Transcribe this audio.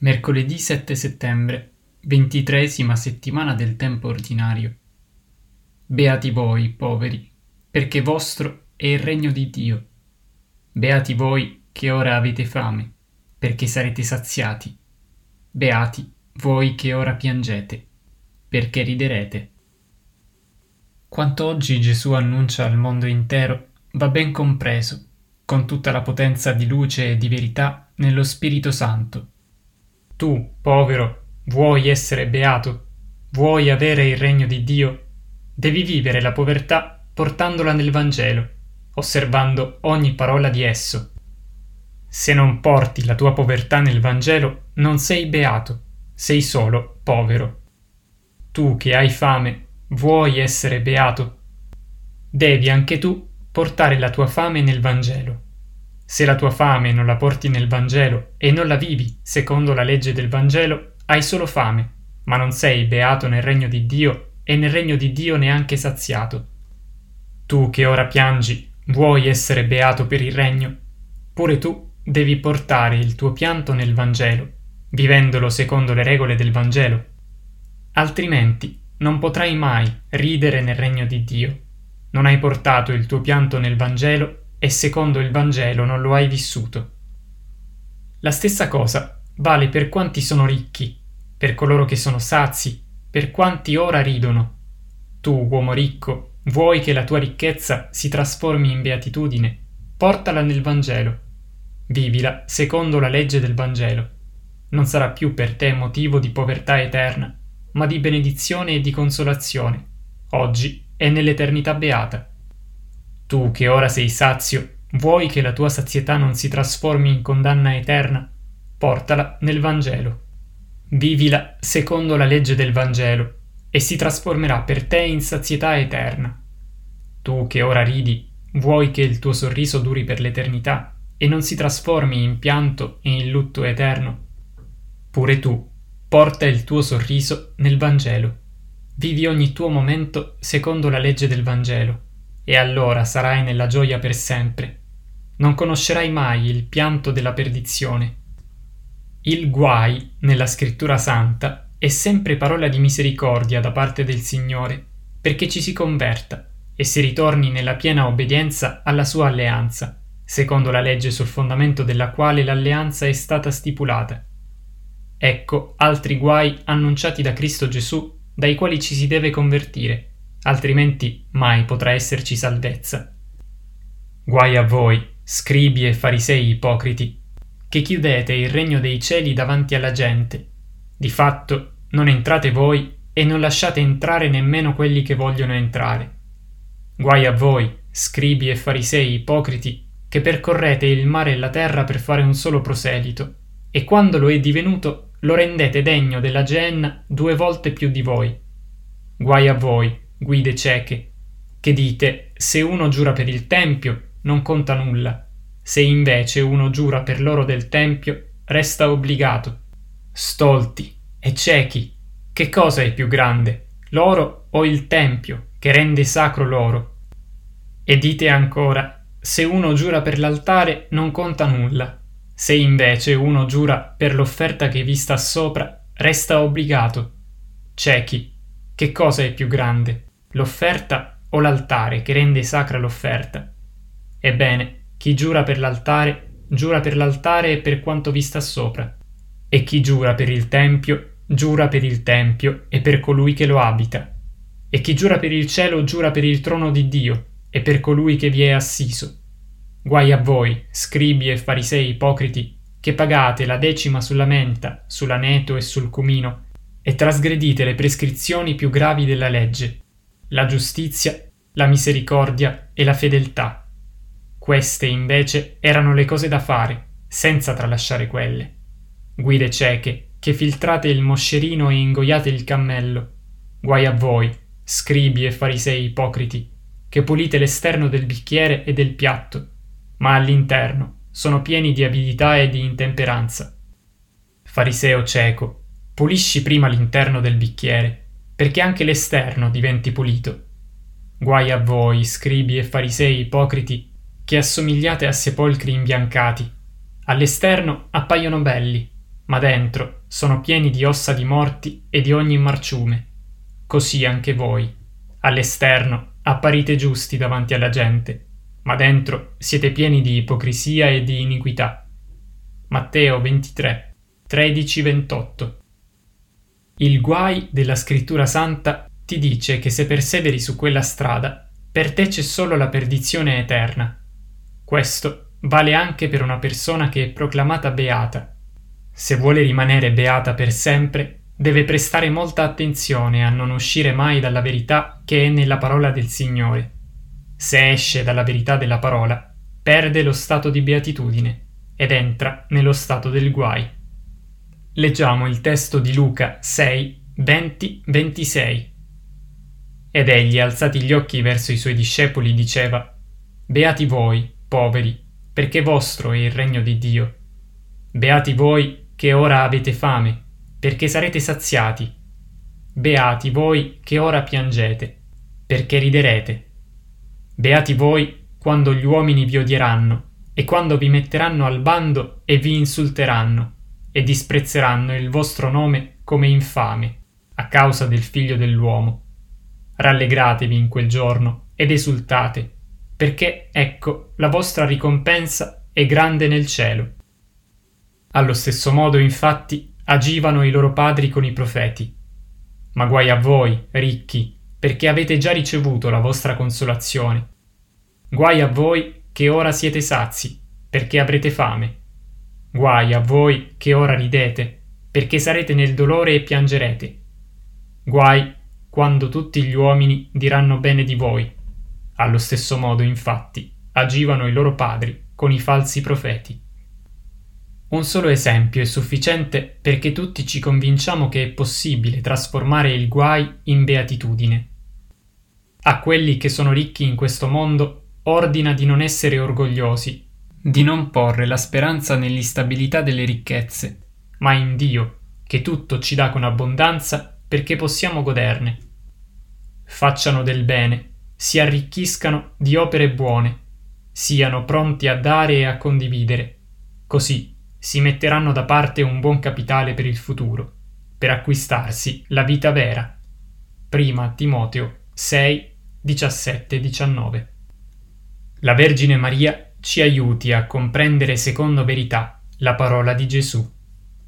Mercoledì 7 settembre, 23ª settimana del tempo ordinario. Beati voi, poveri, perché vostro è il regno di Dio. Beati voi che ora avete fame, perché sarete saziati. Beati voi che ora piangete, perché riderete. Quanto oggi Gesù annuncia al mondo intero va ben compreso, con tutta la potenza di luce e di verità, nello Spirito Santo. Tu, povero, vuoi essere beato? Vuoi avere il regno di Dio? Devi vivere la povertà portandola nel Vangelo, osservando ogni parola di esso. Se non porti la tua povertà nel Vangelo, non sei beato, sei solo povero. Tu che hai fame, vuoi essere beato? Devi anche tu portare la tua fame nel Vangelo. Se la tua fame non la porti nel Vangelo e non la vivi secondo la legge del Vangelo, hai solo fame, ma non sei beato nel regno di Dio e nel regno di Dio neanche saziato. Tu che ora piangi, vuoi essere beato per il regno? Pure tu devi portare il tuo pianto nel Vangelo, vivendolo secondo le regole del Vangelo. Altrimenti non potrai mai ridere nel regno di Dio. Non hai portato il tuo pianto nel Vangelo e secondo il Vangelo non lo hai vissuto. La stessa cosa vale per quanti sono ricchi, per coloro che sono sazi, per quanti ora ridono. Tu, uomo ricco, vuoi che la tua ricchezza si trasformi in beatitudine? Portala nel Vangelo. Vivila secondo la legge del Vangelo. Non sarà più per te motivo di povertà eterna, ma di benedizione e di consolazione, oggi e nell'eternità beata. Tu che ora sei sazio, vuoi che la tua sazietà non si trasformi in condanna eterna? Portala nel Vangelo. Vivila secondo la legge del Vangelo e si trasformerà per te in sazietà eterna. Tu che ora ridi, vuoi che il tuo sorriso duri per l'eternità e non si trasformi in pianto e in lutto eterno? Pure tu, porta il tuo sorriso nel Vangelo. Vivi ogni tuo momento secondo la legge del Vangelo. E allora sarai nella gioia per sempre. Non conoscerai mai il pianto della perdizione. Il guai, nella Scrittura Santa, è sempre parola di misericordia da parte del Signore, perché ci si converta e si ritorni nella piena obbedienza alla sua alleanza, secondo la legge sul fondamento della quale l'alleanza è stata stipulata. Ecco altri guai annunciati da Cristo Gesù, dai quali ci si deve convertire, altrimenti mai potrà esserci salvezza. Guai a voi, scribi e farisei ipocriti, che chiudete il regno dei cieli davanti alla gente. Di fatto non entrate voi e non lasciate entrare nemmeno quelli che vogliono entrare. Guai a voi, scribi e farisei ipocriti, che percorrete il mare e la terra per fare un solo proselito, e quando lo è divenuto lo rendete degno della Geenna 2 volte più di voi. Guai a voi, guide cieche, che dite: se uno giura per il tempio non conta nulla, se invece uno giura per l'oro del tempio resta obbligato. Stolti e ciechi, che cosa è più grande, l'oro o il tempio che rende sacro l'oro? E dite ancora: se uno giura per l'altare non conta nulla, se invece uno giura per l'offerta che vi sta sopra resta obbligato. Ciechi, che cosa è più grande, l'offerta o l'altare che rende sacra l'offerta? Ebbene, chi giura per l'altare e per quanto vi sta sopra, e chi giura per il tempio e per colui che lo abita, e chi giura per il cielo giura per il trono di Dio e per colui che vi è assiso. Guai a voi, scribi e farisei ipocriti, che pagate la 10ª sulla menta, sull'aneto e sul cumino, e trasgredite le prescrizioni più gravi della legge, la giustizia, la misericordia e la fedeltà. Queste invece erano le cose da fare, senza tralasciare quelle. Guide cieche, che filtrate il moscerino e ingoiate il cammello. Guai a voi, scribi e farisei ipocriti, che pulite l'esterno del bicchiere e del piatto, ma all'interno sono pieni di avidità e di intemperanza. Fariseo cieco, pulisci prima l'interno del bicchiere, perché anche l'esterno diventi pulito. Guai a voi, scribi e farisei ipocriti, che assomigliate a sepolcri imbiancati. All'esterno appaiono belli, ma dentro sono pieni di ossa di morti e di ogni marciume. Così anche voi, all'esterno, apparite giusti davanti alla gente, ma dentro siete pieni di ipocrisia e di iniquità. Matteo 23, 13-28. Il guai della Scrittura Santa ti dice che se perseveri su quella strada, per te c'è solo la perdizione eterna. Questo vale anche per una persona che è proclamata beata. Se vuole rimanere beata per sempre, deve prestare molta attenzione a non uscire mai dalla verità che è nella parola del Signore. Se esce dalla verità della parola, perde lo stato di beatitudine ed entra nello stato del guai. Leggiamo il testo di Luca 6, 20-26. Ed egli, alzati gli occhi verso i suoi discepoli, diceva: Beati voi, poveri, perché vostro è il regno di Dio. Beati voi che ora avete fame, perché sarete saziati. Beati voi che ora piangete, perché riderete. Beati voi quando gli uomini vi odieranno e quando vi metteranno al bando e vi insulteranno e disprezzeranno il vostro nome come infame a causa del Figlio dell'uomo. Rallegratevi in quel giorno ed esultate, perché, ecco, la vostra ricompensa è grande nel cielo. Allo stesso modo, infatti, agivano i loro padri con i profeti. Ma guai a voi, ricchi, perché avete già ricevuto la vostra consolazione. Guai a voi che ora siete sazi, perché avrete fame. Guai a voi che ora ridete, perché sarete nel dolore e piangerete. Guai quando tutti gli uomini diranno bene di voi. Allo stesso modo, infatti, agivano i loro padri con i falsi profeti. Un solo esempio è sufficiente perché tutti ci convinciamo che è possibile trasformare il guai in beatitudine. A quelli che sono ricchi in questo mondo ordina di non essere orgogliosi, di non porre la speranza nell'instabilità delle ricchezze, ma in Dio, che tutto ci dà con abbondanza perché possiamo goderne. Facciano del bene, si arricchiscano di opere buone, siano pronti a dare e a condividere, così si metteranno da parte un buon capitale per il futuro, per acquistarsi la vita vera. Prima Timoteo 6, 17-19. La Vergine Maria ci aiuti a comprendere secondo verità la parola di Gesù.